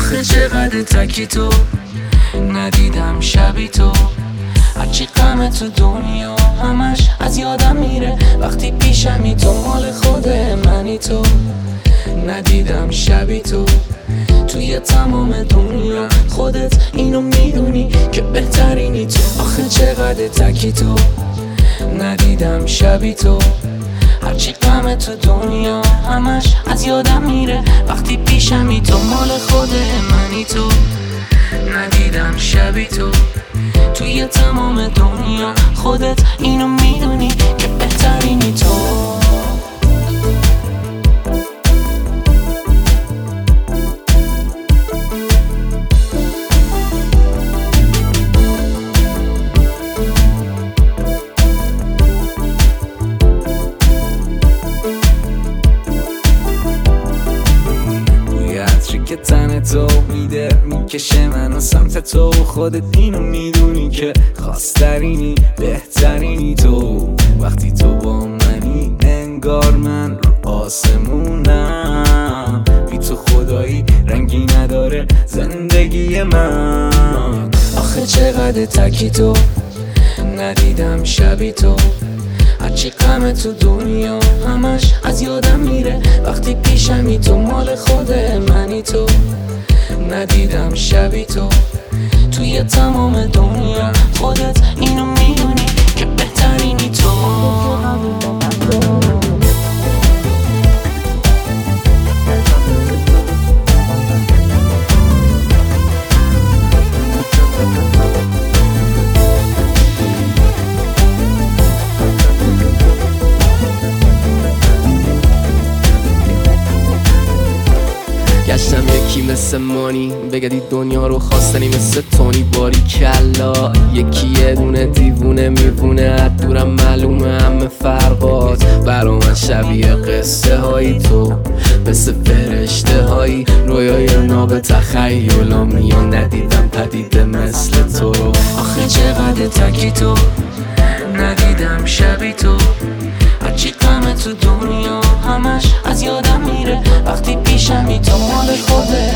آخه چقدر تکی تو ندیدم شبی تو، هرچی غم تو دنیا همش از یادم میره وقتی پیشمی تو، مال خود منی تو. ندیدم شبی تو توی تمام دنیا، خودت اینو میدونی که بهترینی تو. آخه چقدر تکی تو ندیدم شبی تو، هرچی غم تو دنیا همش از یادم میره وقتی پیشمی تو، مال خود منی تو. ندیدم شبی تو توی تمام دنیا، خودت اینو میدونی که بهترینی تو. که تن تو میده میکشه منو سمت تو، خودت اینو میدونی که خواسترینی بهترینی تو. وقتی تو با منی انگار من رو آسمونم، بی تو خدایی رنگی نداره زندگی من. آخه چقدر تکی تو ندیدم شبی تو، هرچی غم تو دنیا همش از یادم میره وقتی پیشمی تو، مال خود منی تو. ندیدم شبی تو توی تمام دنیا، خودت اینو میدونی که بهترینی تو. گشتم یکی مثل مانی بگدی دنیا رو خواستنی مثل تونی باری کلا، یکی یه دونه دیوونه میبونه از دورم معلومه همه فرقات. برا من شبیه قصه هایی تو، مثل فرشته هایی رویای ناب تخیلا میان، ندیدم پدیده مثل تو. آخه چقدر تکی تو ندیدم شبی تو، هرچی غم تو دنیا همش از یادم میره وقتی پیشمی تو، مال خود